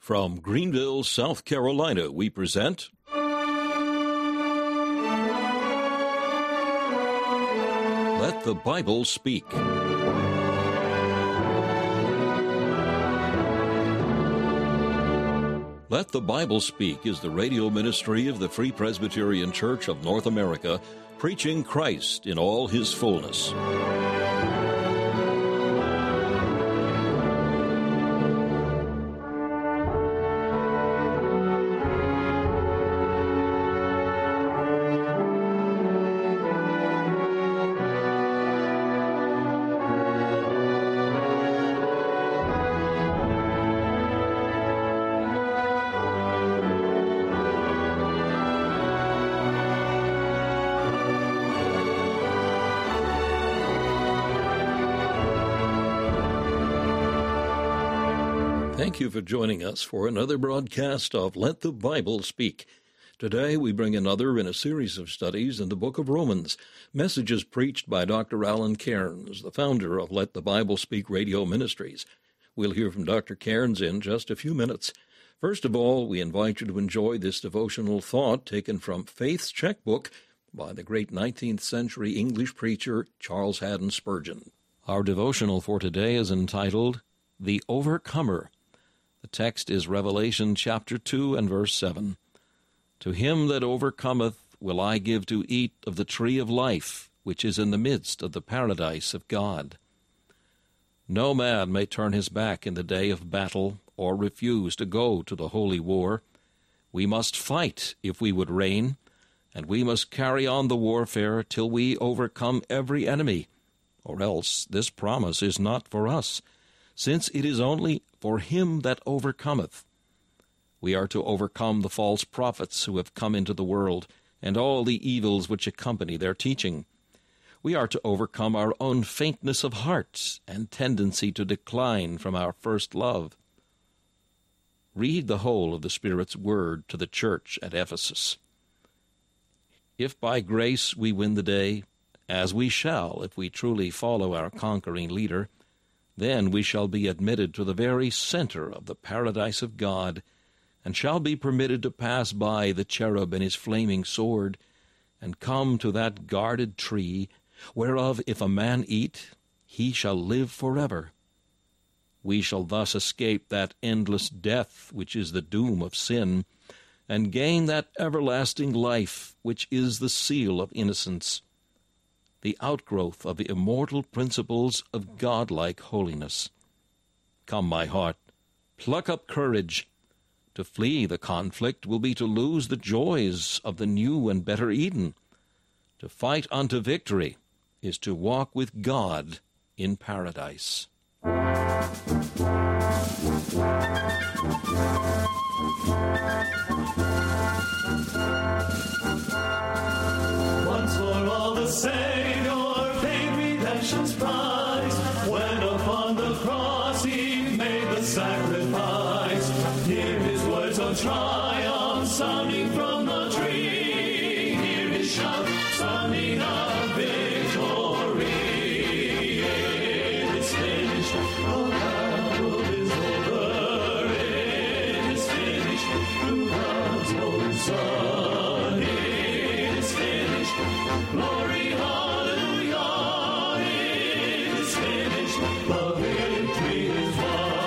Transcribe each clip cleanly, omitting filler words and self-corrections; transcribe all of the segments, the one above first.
From Greenville, South Carolina, we present Let the Bible Speak. Let the Bible Speak is the radio ministry of the Free Presbyterian Church of North America, preaching Christ in all His fullness. Thank you for joining us for another broadcast of Let the Bible Speak. Today we bring another in a series of studies in the book of Romans, messages preached by Dr. Alan Cairns, the founder of Let the Bible Speak Radio Ministries. We'll hear from Dr. Cairns in just a few minutes. First of all, we invite you to enjoy this devotional thought taken from Faith's Checkbook by the great 19th century English preacher Charles Haddon Spurgeon. Our devotional for today is entitled, The Overcomer. The text is Revelation chapter 2 and verse 7. To him that overcometh will I give to eat of the tree of life, which is in the midst of the paradise of God. No man may turn his back in the day of battle, or refuse to go to the holy war. We must fight if we would reign, and we must carry on the warfare till we overcome every enemy, or else this promise is not for us, since it is only for him that overcometh. We are to overcome the false prophets who have come into the world, and all the evils which accompany their teaching. We are to overcome our own faintness of heart and tendency to decline from our first love. Read the whole of the Spirit's word to the church at Ephesus. If by grace we win the day, as we shall if we truly follow our conquering leader, then we shall be admitted to the very center of the paradise of God, and shall be permitted to pass by the cherub and his flaming sword, and come to that guarded tree, whereof if a man eat, he shall live forever. We shall thus escape that endless death which is the doom of sin, and gain that everlasting life which is the seal of innocence, the outgrowth of the immortal principles of godlike holiness. Come, my heart, pluck up courage. To flee the conflict will be to lose the joys of the new and better Eden. To fight unto victory is to walk with God in paradise. Once for all the Savior paid redemption's price, when upon the cross he made the sacrifice. Hear his words of triumph sounding from the tree. Hear his shout sounding of victory. It is finished. The battle is over. It is finished. Through God's own Son. It is finished. Glory, hallelujah. It is finished. The victory is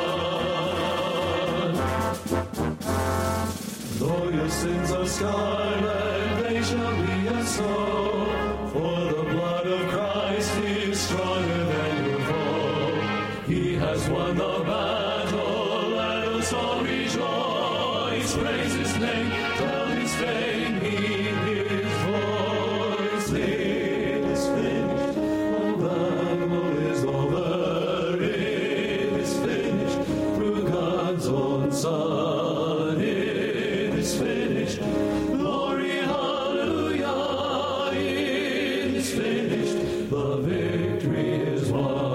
won. Though your sins are scarlet, they shall be as snow. For the blood of Christ is stronger than your foe. He has won the battle, let us all rejoice. Praise his name, tell his fame, heed his voice. It is finished, the battle is over. It is finished, through God's own Son. It is finished, glory, hallelujah. It is finished, the victory is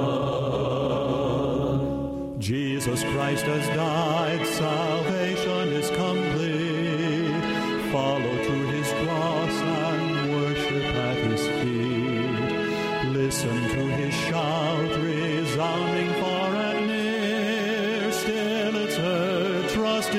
won. Jesus Christ has died, salvation is complete. Follow to his cross and worship at his feet. Listen to his shout resounding far and near. Still it's heard, trust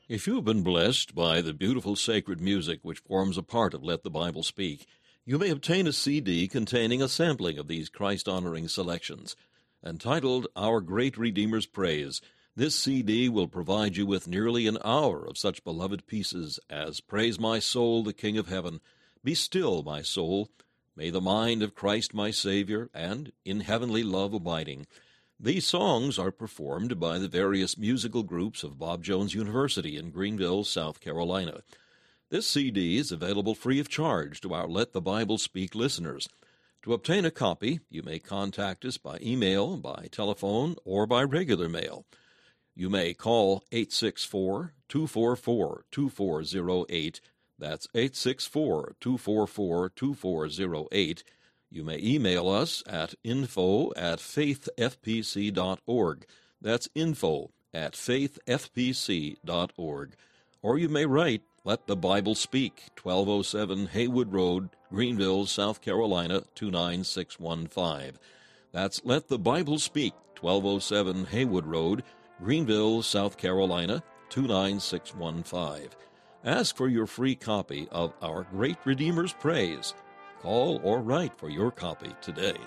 If you have been blessed by the beautiful sacred music which forms a part of Let the Bible Speak, you may obtain a CD containing a sampling of these Christ-honoring selections. Entitled Our Great Redeemer's Praise, this CD will provide you with nearly an hour of such beloved pieces as Praise My Soul, the King of Heaven, Be Still, My Soul, May the Mind of Christ My Savior, and In Heavenly Love Abiding. These songs are performed by the various musical groups of Bob Jones University in Greenville, South Carolina. This CD is available free of charge to our Let the Bible Speak listeners. To obtain a copy, you may contact us by email, by telephone, or by regular mail. You may call 864-244-2408. That's 864-244-2408. You may email us at info@faithfpc.org. That's info@faithfpc.org. Or you may write, Let the Bible Speak, 1207 Haywood Road, Greenville, South Carolina, 29615. That's Let the Bible Speak, 1207 Haywood Road, Greenville, South Carolina, 29615. Ask for your free copy of Our Great Redeemer's Praise. Call or write for your copy today.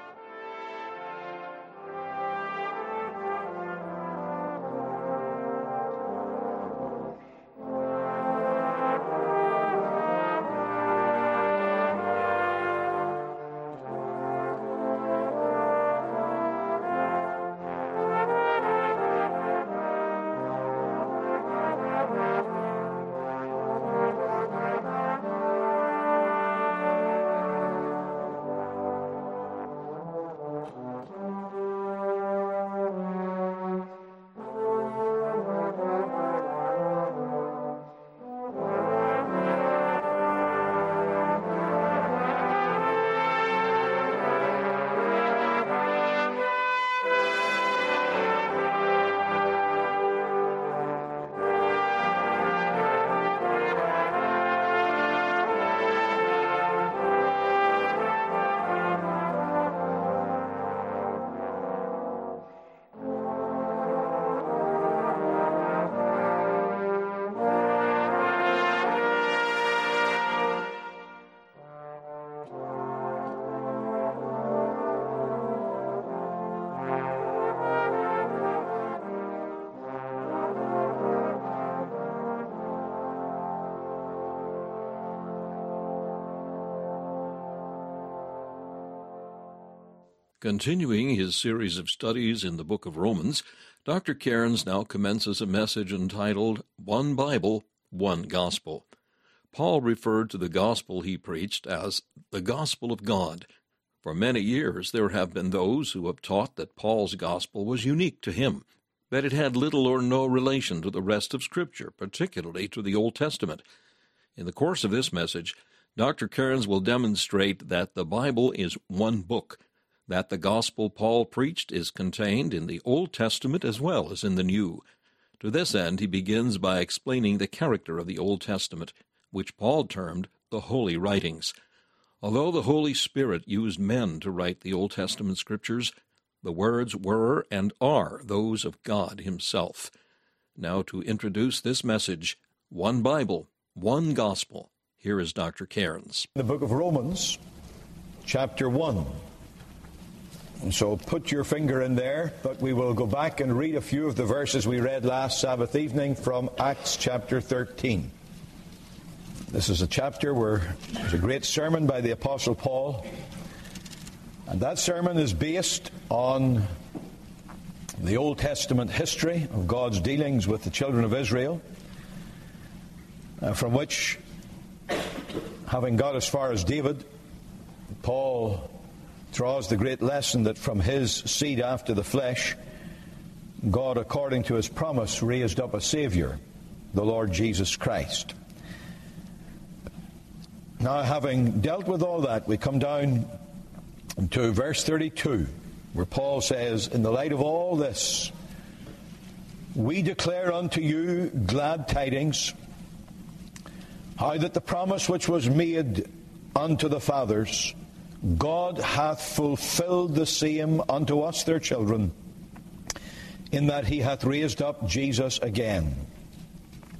Continuing his series of studies in the book of Romans, Dr. Cairns now commences a message entitled, One Bible, One Gospel. Paul referred to the gospel he preached as the gospel of God. For many years there have been those who have taught that Paul's gospel was unique to him, that it had little or no relation to the rest of Scripture, particularly to the Old Testament. In the course of this message, Dr. Cairns will demonstrate that the Bible is one book, that the gospel Paul preached is contained in the Old Testament as well as in the New. To this end, he begins by explaining the character of the Old Testament, which Paul termed the Holy Writings. Although the Holy Spirit used men to write the Old Testament Scriptures, the words were and are those of God Himself. Now to introduce this message, One Bible, One Gospel, here is Dr. Cairns. The book of Romans, chapter 1. And so put your finger in there, but we will go back and read a few of the verses we read last Sabbath evening from Acts chapter 13. This is a chapter where there's a great sermon by the Apostle Paul, and that sermon is based on the Old Testament history of God's dealings with the children of Israel, from which, having got as far as David, Paul draws the great lesson that from his seed after the flesh, God, according to His promise, raised up a Savior, the Lord Jesus Christ. Now, having dealt with all that, we come down to verse 32, where Paul says, In the light of all this, we declare unto you glad tidings, how that the promise which was made unto the fathers, God hath fulfilled the same unto us their children, in that He hath raised up Jesus again,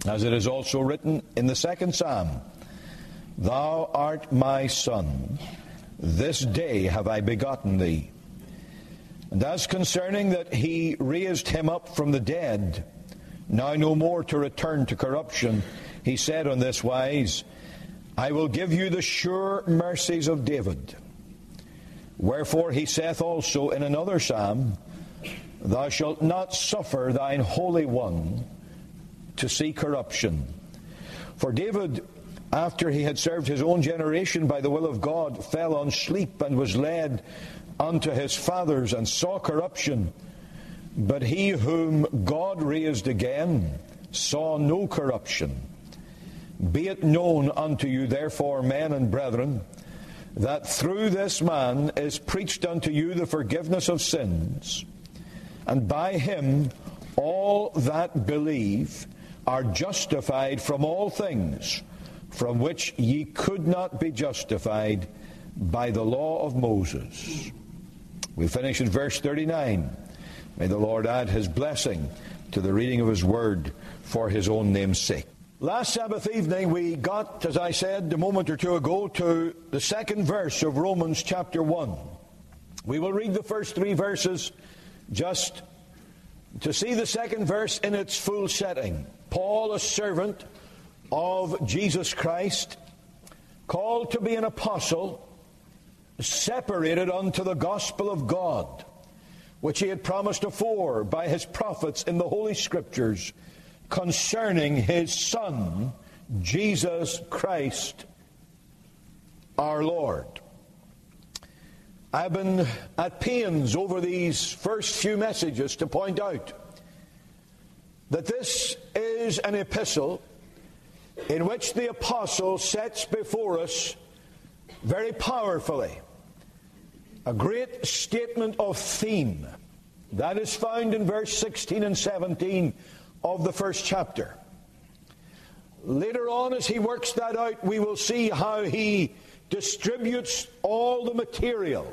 As it is also written in the 2nd Psalm, Thou art my son, this day have I begotten thee. And as concerning that he raised him up from the dead, now no more to return to corruption, he said on this wise, I will give you the sure mercies of David. Wherefore he saith also in another psalm, Thou shalt not suffer thine Holy One to see corruption. For David, after he had served his own generation by the will of God, fell on sleep and was led unto his fathers and saw corruption. But he whom God raised again saw no corruption. Be it known unto you, therefore, men and brethren, that through this man is preached unto you the forgiveness of sins, and by him all that believe are justified from all things from which ye could not be justified by the law of Moses. We finish in verse 39. May the Lord add his blessing to the reading of his word for his own name's sake. Last Sabbath evening we got, as I said a moment or two ago, to the 2nd verse of Romans chapter 1. We will read the first 3 verses just to see the 2nd verse in its full setting. Paul, a servant of Jesus Christ, called to be an apostle, separated unto the gospel of God, which he had promised afore by his prophets in the Holy Scriptures, concerning his Son, Jesus Christ, our Lord. I've been at pains over these first few messages to point out that this is an epistle in which the apostle sets before us very powerfully a great statement of theme. That is found in verse 16 and 17 of the first chapter. Later on, as he works that out, we will see how he distributes all the material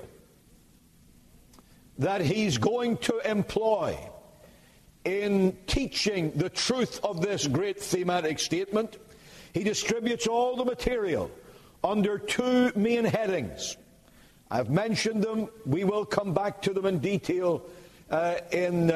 that he's going to employ in teaching the truth of this great thematic statement. He distributes all the material under 2 main headings. I've mentioned them. We will come back to them in detail in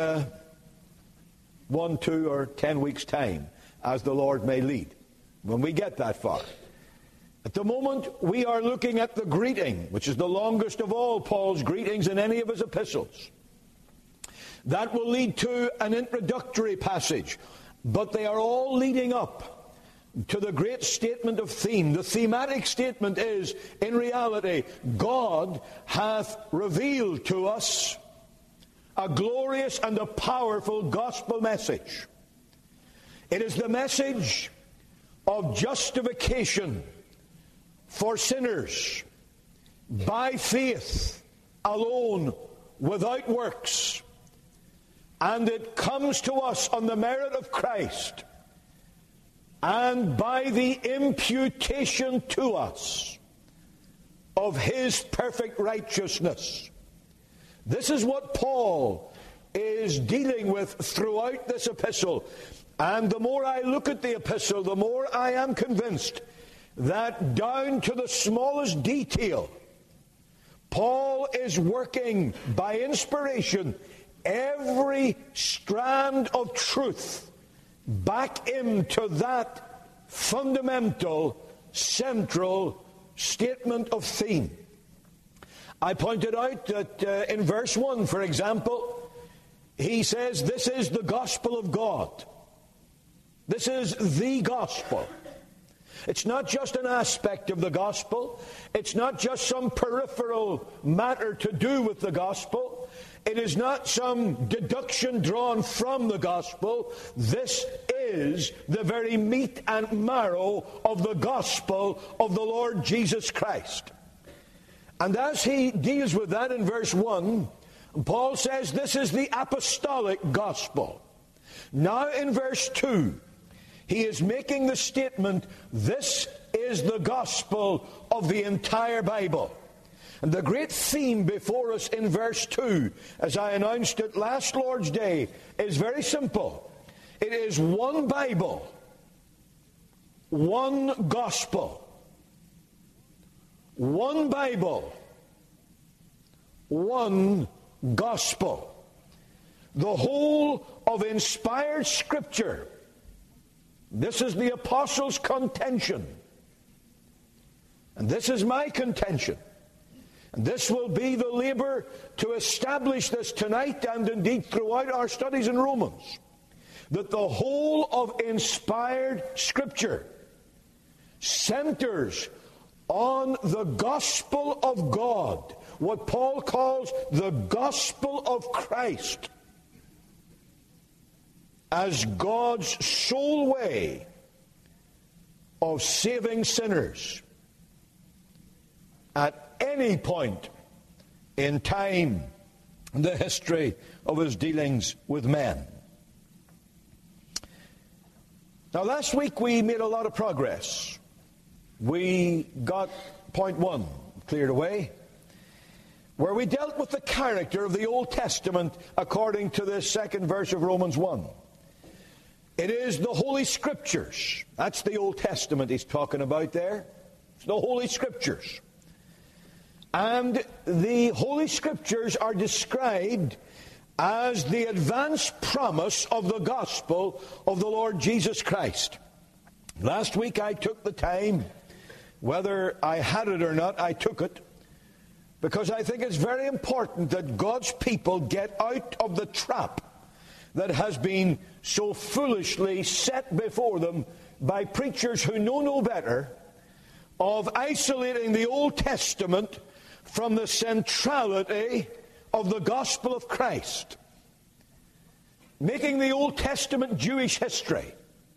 1, 2, or 10 weeks' time, as the Lord may lead, when we get that far. At the moment, we are looking at the greeting, which is the longest of all Paul's greetings in any of his epistles. That will lead to an introductory passage, but they are all leading up to the great statement of theme. The thematic statement is, in reality, God hath revealed to us a glorious and a powerful gospel message. It is the message of justification for sinners by faith alone, without works. And it comes to us on the merit of Christ and by the imputation to us of his perfect righteousness. This is what Paul is dealing with throughout this epistle. And the more I look at the epistle, the more I am convinced that down to the smallest detail, Paul is working by inspiration every strand of truth back into that fundamental, central statement of theme. I pointed out that in verse 1, for example, he says, this is the gospel of God. This is the gospel. It's not just an aspect of the gospel. It's not just some peripheral matter to do with the gospel. It is not some deduction drawn from the gospel. This is the very meat and marrow of the gospel of the Lord Jesus Christ. And as he deals with that in verse 1, Paul says this is the apostolic gospel. Now in verse 2, he is making the statement, this is the gospel of the entire Bible. And the great theme before us in verse 2, as I announced it last Lord's Day, is very simple. It is one Bible one gospel, one Bible, one gospel. The whole of inspired Scripture. This is the apostles' contention. And this is my contention. And this will be the labor to establish this tonight and indeed throughout our studies in Romans. That the whole of inspired Scripture centers on the gospel of God. What Paul calls the gospel of Christ. As God's sole way of saving sinners at any point in time in the history of his dealings with men. Now, last week we made a lot of progress. We got point 1 cleared away, where we dealt with the character of the Old Testament according to the second verse of Romans 1. It is the Holy Scriptures. That's the Old Testament he's talking about there. It's the Holy Scriptures. And the Holy Scriptures are described as the advance promise of the gospel of the Lord Jesus Christ. Last week I took the time, whether I had it or not, I took it, because I think it's very important that God's people get out of the trap that has been so foolishly set before them by preachers who know no better, of isolating the Old Testament from the centrality of the gospel of Christ, making the Old Testament Jewish history,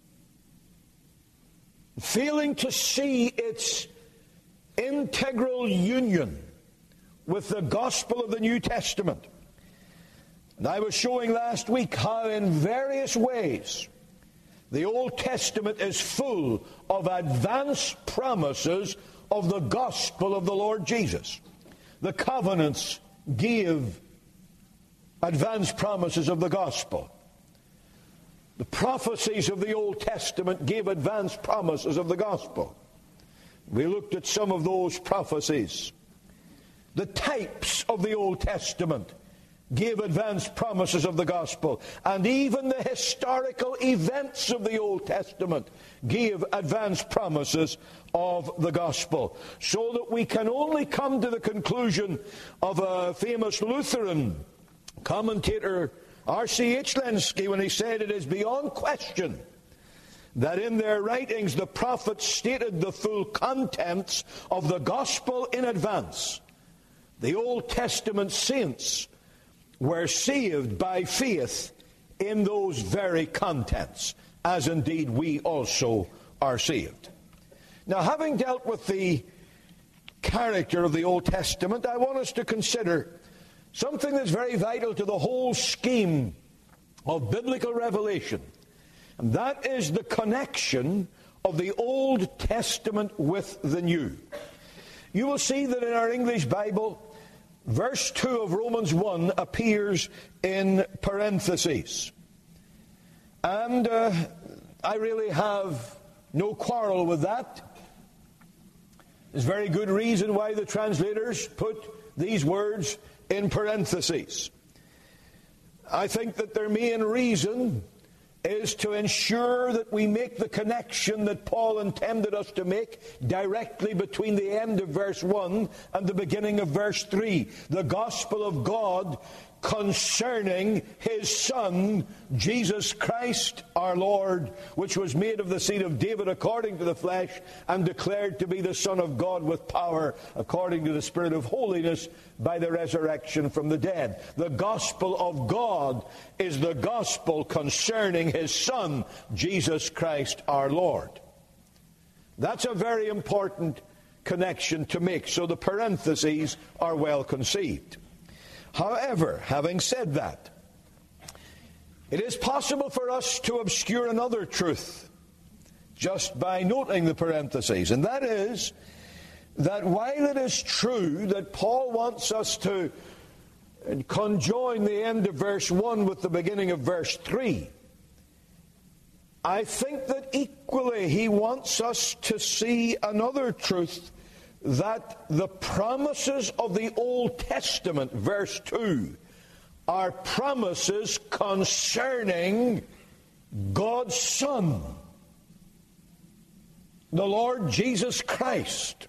failing to see its integral union with the gospel of the New Testament. And I was showing last week how in various ways the Old Testament is full of advance promises of the gospel of the Lord Jesus. The covenants give advance promises of the gospel. The prophecies of the Old Testament gave advance promises of the gospel. We looked at some of those prophecies. The types of the Old Testament gave advance promises of the gospel. And even the historical events of the Old Testament gave advance promises of the gospel. So that we can only come to the conclusion of a famous Lutheran commentator, R.C.H. Lenski, when he said, "It is beyond question that in their writings the prophets stated the full contents of the gospel in advance. The Old Testament saints were saved by faith in those very contents, as indeed we also are saved." Now, having dealt with the character of the Old Testament, I want us to consider something that's very vital to the whole scheme of biblical revelation, and that is the connection of the Old Testament with the New. You will see that in our English Bible, verse 2 of Romans 1 appears in parentheses. And I really have no quarrel with that. There's very good reason why the translators put these words in parentheses. I think that their main reason is to ensure that we make the connection that Paul intended us to make directly between the end of verse 1 and the beginning of verse 3. The gospel of God concerning his Son, Jesus Christ our Lord, which was made of the seed of David according to the flesh, and declared to be the Son of God with power according to the Spirit of holiness by the resurrection from the dead. The gospel of God is the gospel concerning his Son, Jesus Christ our Lord. That's a very important connection to make, so the parentheses are well conceived. However, having said that, it is possible for us to obscure another truth just by noting the parentheses, and that is that while it is true that Paul wants us to conjoin the end of verse 1 with the beginning of verse 3, I think that equally he wants us to see another truth, that the promises of the Old Testament, verse 2, are promises concerning God's Son, the Lord Jesus Christ.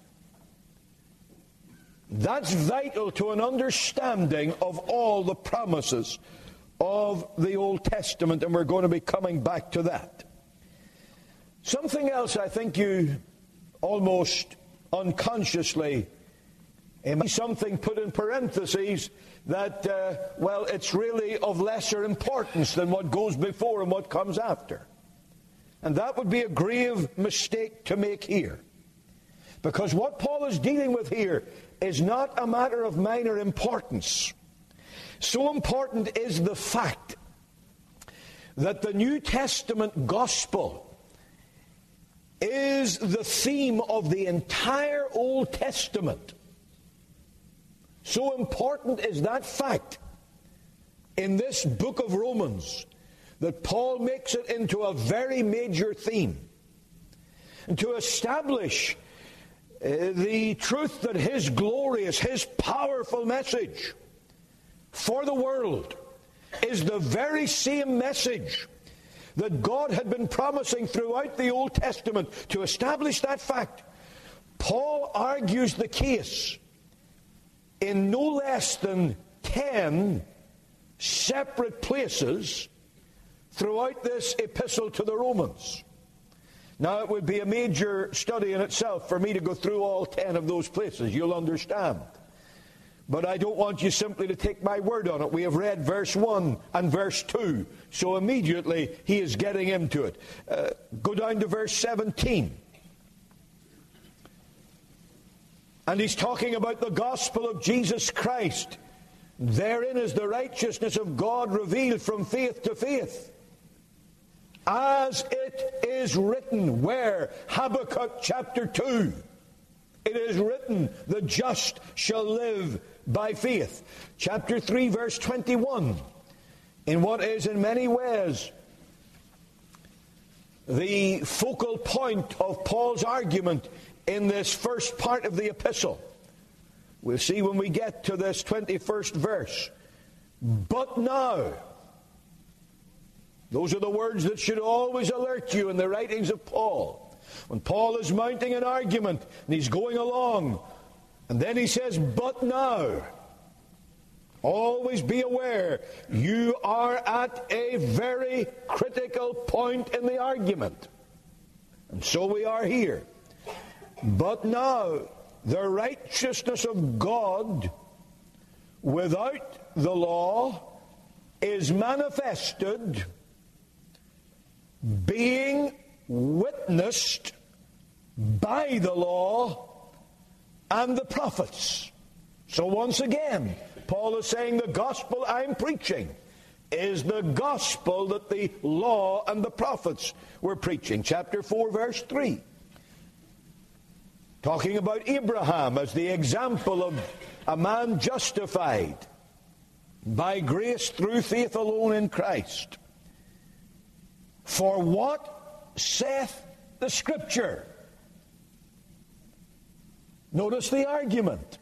That's vital to an understanding of all the promises of the Old Testament, and we're going to be coming back to that. Something else I think you almost unconsciously, something put in parentheses that, it's really of lesser importance than what goes before and what comes after. And that would be a grave mistake to make here. Because what Paul is dealing with here is not a matter of minor importance. So important is the fact that the New Testament gospel is the theme of the entire Old Testament. So important is that fact in this book of Romans that Paul makes it into a very major theme. And to establish the truth that his glorious, his powerful message for the world is the very same message that God had been promising throughout the Old Testament. To establish that fact, Paul argues the case in no less than 10 separate places throughout this epistle to the Romans. Now, it would be a major study in itself for me to go through all 10 of those places. You'll understand. But I don't want you simply to take my word on it. We have read verse 1 and verse 2. So immediately he is getting into it. Go down to verse 17. And he's talking about the gospel of Jesus Christ. Therein is the righteousness of God revealed from faith to faith. As it is written, where? Habakkuk chapter 2. It is written, the just shall live by faith. Chapter 3, verse 21. In what is in many ways the focal point of Paul's argument in this first part of the epistle. We'll see when we get to this 21st verse. But now. Those are the words that should always alert you in the writings of Paul. When Paul is mounting an argument and he's going along, and then he says, but now. Always be aware, you are at a very critical point in the argument. And so we are here. But now, the righteousness of God without the law is manifested, being witnessed by the law and the prophets. So once again, Paul is saying the gospel I'm preaching is the gospel that the law and the prophets were preaching. Chapter 4, verse 3. Talking about Abraham as the example of a man justified by grace through faith alone in Christ. For what saith the Scripture? Notice the argument.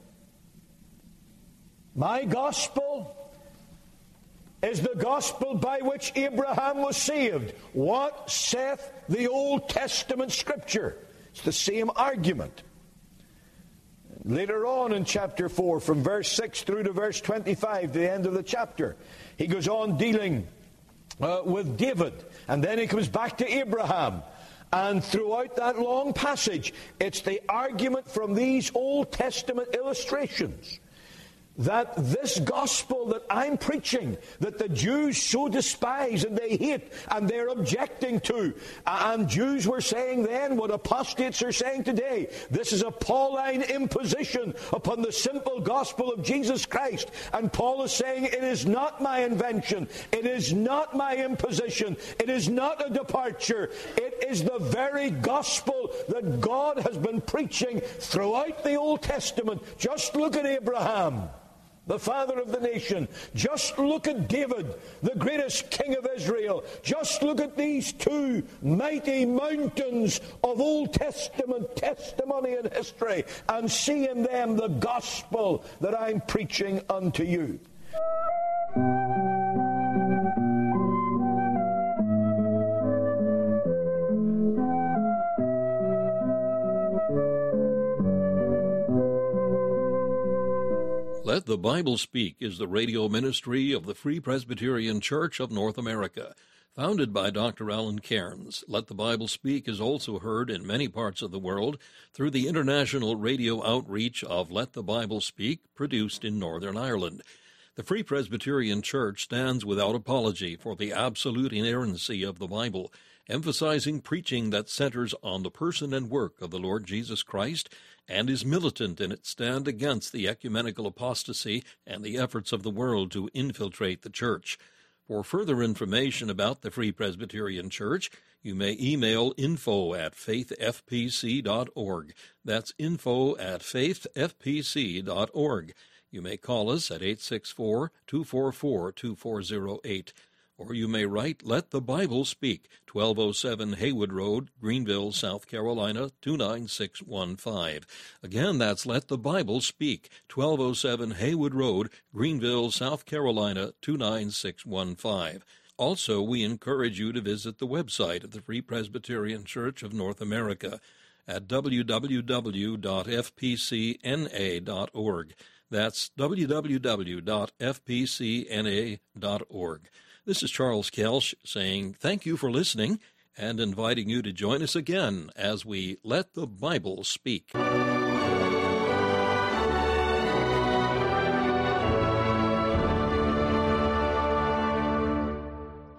My gospel is the gospel by which Abraham was saved. What saith the Old Testament Scripture? It's the same argument. Later on in chapter 4, from verse 6 through to verse 25, the end of the chapter, he goes on dealing with David. And then he comes back to Abraham. And throughout that long passage, it's the argument from these Old Testament illustrations that this gospel that I'm preaching, that the Jews so despise and they hate and they're objecting to, and Jews were saying then what apostates are saying today, this is a Pauline imposition upon the simple gospel of Jesus Christ. And Paul is saying it is not my invention, it is not my imposition, it is not a departure, it is the very gospel that God has been preaching throughout the Old Testament. Just look at Abraham. the father of the nation. Just look at David, the greatest king of Israel. Just look at these two mighty mountains of Old Testament testimony and history, and see in them the gospel that I'm preaching unto you. Let the Bible Speak is the radio ministry of the Free Presbyterian Church of North America. Founded by Dr. Alan Cairns, Let the Bible Speak is also heard in many parts of the world through the international radio outreach of Let the Bible Speak, produced in Northern Ireland. The Free Presbyterian Church stands without apology for the absolute inerrancy of the Bible, emphasizing preaching that centers on the person and work of the Lord Jesus Christ, and is militant in its stand against the ecumenical apostasy and the efforts of the world to infiltrate the church. For further information about the Free Presbyterian Church, you may email info@faithfpc.org. That's info@faithfpc.org. You may call us at 864-244-2408. Or you may write Let the Bible Speak, 1207 Haywood Road, Greenville, South Carolina, 29615. Again, that's Let the Bible Speak, 1207 Haywood Road, Greenville, South Carolina, 29615. Also, we encourage you to visit the website of the Free Presbyterian Church of North America at www.fpcna.org. That's www.fpcna.org. This is Charles Kelsch saying thank you for listening and inviting you to join us again as we Let the Bible Speak.